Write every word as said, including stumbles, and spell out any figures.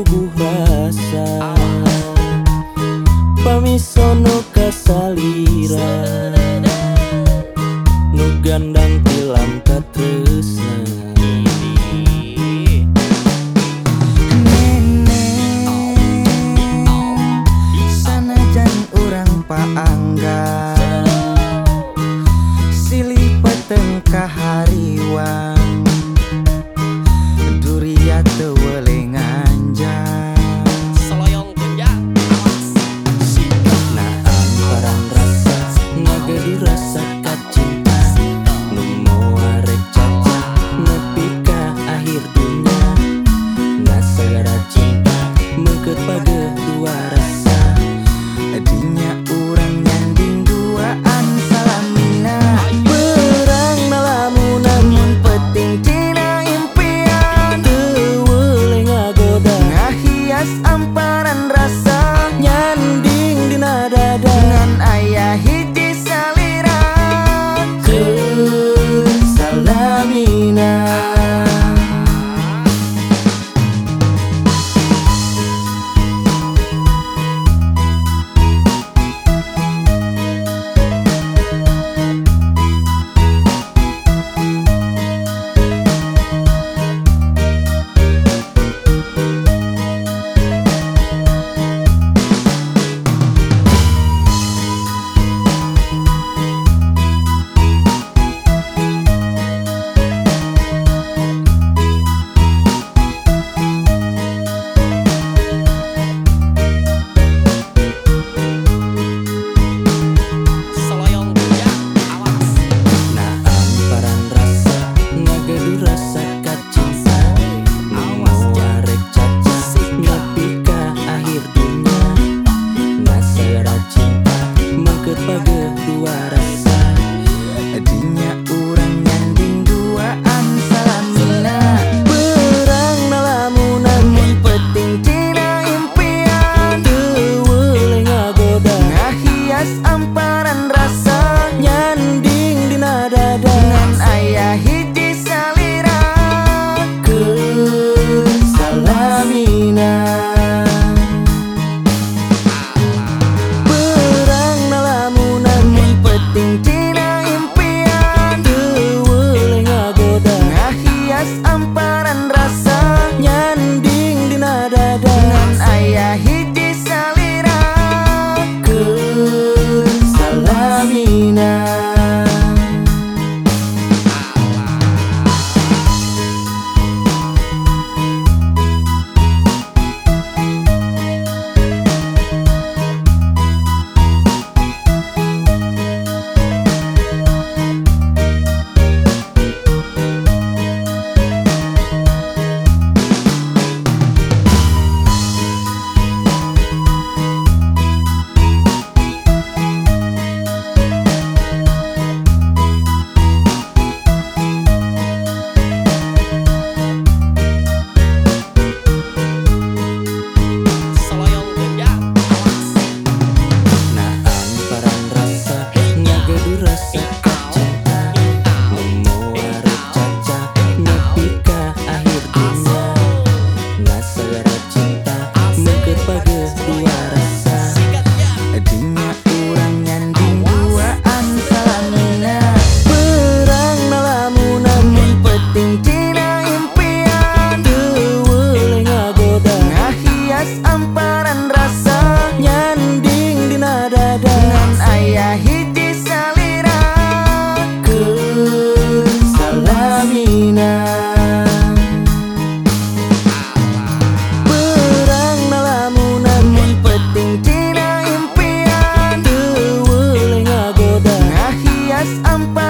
puguh rasa pamisono kasalira nu gandang tilam katresna paangga silih peteng kahariwang duriya teu weuleh nganjang Soloyong genjang awas naam parang rasa ngageudu rasa kacinta nu moal rek caca nepi ka akhir dunya na sagara cinta meukeut pageuh dua rasa dinya urang nyanding duaan salamina perang nalamunan mun penting tina impian teu weuleh ngagoda ngahias amparan rasa nyanding dina dada dengan aya hiji salira keur salamina. Soloyong genjang awas Naam parang rasa ngageudu rasa kacinta nu moal rek caca nepi ka akhir dunya na sagara cinta meukeut pageuh dua rasa dinya urang nyanding duaan salamina perang nalamunan mun penting tina impian teu weuleh ngagoda ngahias amparan rasa nyanding dina dada dengan aya hiji salira keur salamina. Perang nalamunan mun penting tina impian teu weuleh ngagoda ngahias amparan rasa nyanding dina dada dengan aya hiji salira keur salamina. Soloyong genjang awas Naam parang rasa ngageudu rasa kacinta nu moal rek caca nepi ka akhir dunya na sagara cinta meukeut pageuh dua rasa dinya urang nyanding duaan salamina perang nalamunan mun penting tina impian teu weuleh ngagoda ngahias amparan rasa nyanding dina dada dengan aya hiji salira keur salamina. Perang nalamunan mun penting tina impian teu weuleh ngagoda ngahias amparan